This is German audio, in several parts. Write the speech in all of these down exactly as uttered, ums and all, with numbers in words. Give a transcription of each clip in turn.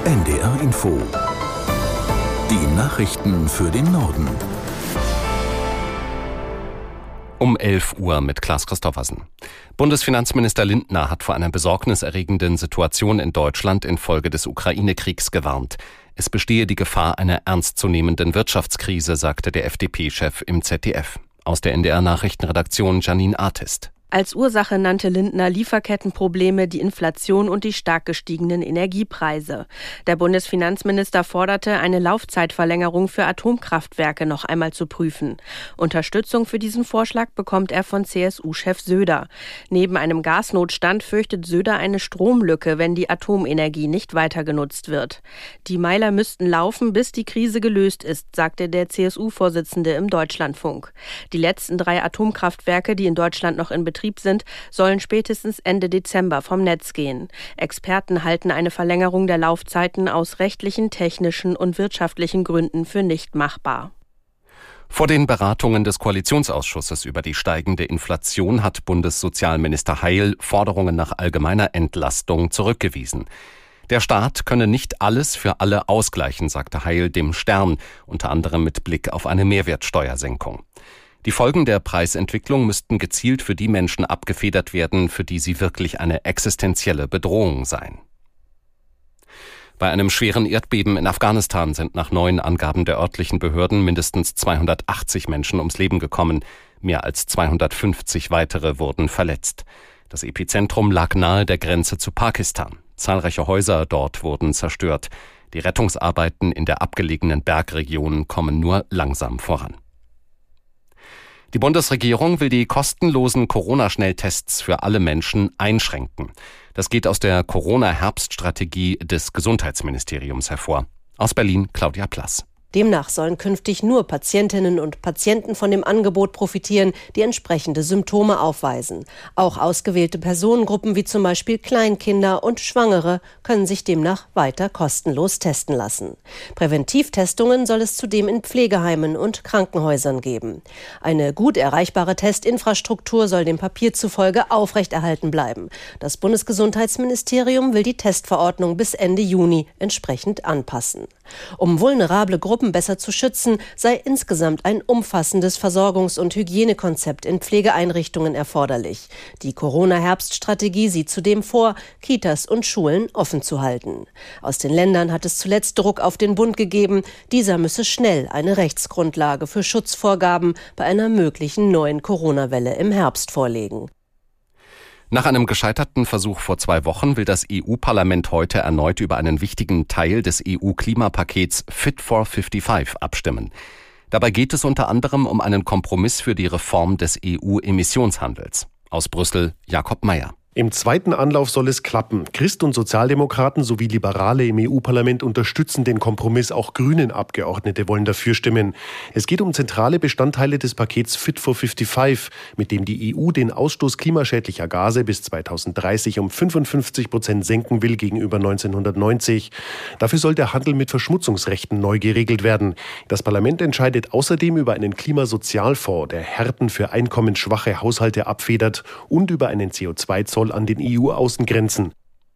N D R Info. Die Nachrichten für den Norden. Um elf Uhr mit Klaas Christoffersen. Bundesfinanzminister Lindner hat vor einer besorgniserregenden Situation in Deutschland infolge des Ukraine-Kriegs gewarnt. Es bestehe die Gefahr einer ernstzunehmenden Wirtschaftskrise, sagte der F D P-Chef im Z D F. Aus der N D R-Nachrichtenredaktion Janine Artist. Als Ursache nannte Lindner Lieferkettenprobleme, die Inflation und die stark gestiegenen Energiepreise. Der Bundesfinanzminister forderte, eine Laufzeitverlängerung für Atomkraftwerke noch einmal zu prüfen. Unterstützung für diesen Vorschlag bekommt er von C S U-Chef Söder. Neben einem Gasnotstand fürchtet Söder eine Stromlücke, wenn die Atomenergie nicht weiter genutzt wird. Die Meiler müssten laufen, bis die Krise gelöst ist, sagte der C S U-Vorsitzende im Deutschlandfunk. Die letzten drei Atomkraftwerke, die in Deutschland noch in Betrieb sind, sollen spätestens Ende Dezember vom Netz gehen. Experten halten eine Verlängerung der Laufzeiten aus rechtlichen, technischen und wirtschaftlichen Gründen für nicht machbar. Vor den Beratungen des Koalitionsausschusses über die steigende Inflation hat Bundessozialminister Heil Forderungen nach allgemeiner Entlastung zurückgewiesen. Der Staat könne nicht alles für alle ausgleichen, sagte Heil dem Stern, unter anderem mit Blick auf eine Mehrwertsteuersenkung. Die Folgen der Preisentwicklung müssten gezielt für die Menschen abgefedert werden, für die sie wirklich eine existenzielle Bedrohung seien. Bei einem schweren Erdbeben in Afghanistan sind nach neuen Angaben der örtlichen Behörden mindestens zweihundertachtzig Menschen ums Leben gekommen. Mehr als zweihundertfünfzig weitere wurden verletzt. Das Epizentrum lag nahe der Grenze zu Pakistan. Zahlreiche Häuser dort wurden zerstört. Die Rettungsarbeiten in der abgelegenen Bergregion kommen nur langsam voran. Die Bundesregierung will die kostenlosen Corona-Schnelltests für alle Menschen einschränken. Das geht aus der Corona-Herbststrategie des Gesundheitsministeriums hervor. Aus Berlin Claudia Plass. Demnach sollen künftig nur Patientinnen und Patienten von dem Angebot profitieren, die entsprechende Symptome aufweisen. Auch ausgewählte Personengruppen wie zum Beispiel Kleinkinder und Schwangere können sich demnach weiter kostenlos testen lassen. Präventivtestungen soll es zudem in Pflegeheimen und Krankenhäusern geben. Eine gut erreichbare Testinfrastruktur soll dem Papier zufolge aufrechterhalten bleiben. Das Bundesgesundheitsministerium will die Testverordnung bis Ende Juni entsprechend anpassen. Um vulnerable Gruppen besser zu schützen, sei insgesamt ein umfassendes Versorgungs- und Hygienekonzept in Pflegeeinrichtungen erforderlich. Die Corona-Herbststrategie sieht zudem vor, Kitas und Schulen offen zu halten. Aus den Ländern hat es zuletzt Druck auf den Bund gegeben. Dieser müsse schnell eine Rechtsgrundlage für Schutzvorgaben bei einer möglichen neuen Corona-Welle im Herbst vorlegen. Nach einem gescheiterten Versuch vor zwei Wochen will das E U-Parlament heute erneut über einen wichtigen Teil des E U-Klimapakets Fit for fünfundfünfzig abstimmen. Dabei geht es unter anderem um einen Kompromiss für die Reform des E U-Emissionshandels. Aus Brüssel Jakob Mayer. Im zweiten Anlauf soll es klappen. Christ- und Sozialdemokraten sowie Liberale im E U-Parlament unterstützen den Kompromiss. Auch Grünen Abgeordnete wollen dafür stimmen. Es geht um zentrale Bestandteile des Pakets Fit for fünfundfünfzig, mit dem die E U den Ausstoß klimaschädlicher Gase bis zweitausenddreißig um fünfundfünfzig Prozent senken will gegenüber neunzehnhundertneunzig. Dafür soll der Handel mit Verschmutzungsrechten neu geregelt werden. Das Parlament entscheidet außerdem über einen Klimasozialfonds, der Härten für einkommensschwache Haushalte abfedert, und über einen C O zwei Zoll an den E U-Außengrenzen.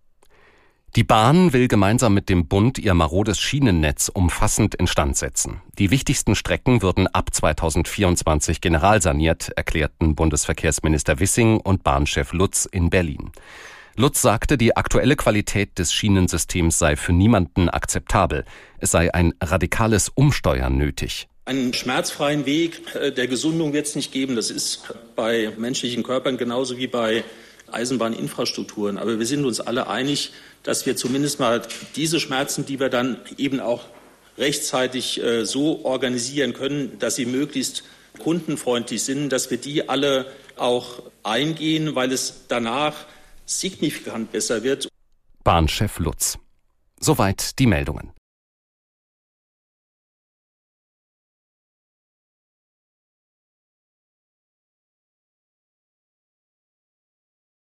Die Bahn will gemeinsam mit dem Bund ihr marodes Schienennetz umfassend instand setzen. Die wichtigsten Strecken würden ab zweitausendvierundzwanzig generalsaniert, erklärten Bundesverkehrsminister Wissing und Bahnchef Lutz in Berlin. Lutz sagte, die aktuelle Qualität des Schienensystems sei für niemanden akzeptabel. Es sei ein radikales Umsteuern nötig. Einen schmerzfreien Weg der Gesundung wird es nicht geben. Das ist bei menschlichen Körpern genauso wie bei Eisenbahninfrastrukturen. Aber wir sind uns alle einig, dass wir zumindest mal diese Schmerzen, die wir dann eben auch rechtzeitig äh, so organisieren können, dass sie möglichst kundenfreundlich sind, dass wir die alle auch eingehen, weil es danach signifikant besser wird. Bahnchef Lutz. Soweit die Meldungen.